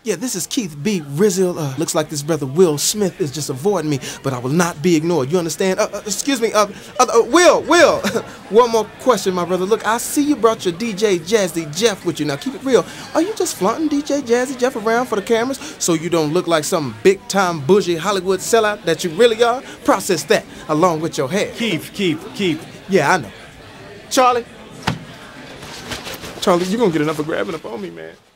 Yeah, this is Keith B. Rizzo. Looks like this brother Will Smith is just avoiding me, but I will not be ignored. You understand? Excuse me, Will. One more question, my brother. Look, I see you brought your DJ Jazzy Jeff with you. Now, keep it real. Are you just flaunting DJ Jazzy Jeff around for the cameras so you don't look like some big-time bougie Hollywood sellout that you really are? Process that along with your hair. Keith. Yeah, I know. Charlie, you gonna get enough for grabbing up on me, man.